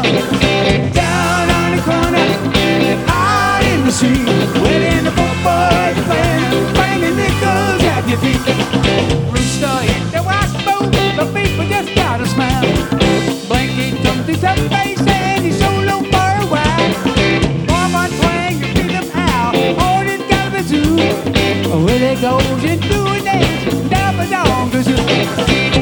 Down on the corner, out in the street, waiting the football's playing, banging nickels at your feet. Rooster hit the washboard, the people just gotta smile. Blinky comes to some face and he's so low for a while. Woman twang, you beat him out, on it got the zoo. Well, it goes into a dance, down the dong kazoo.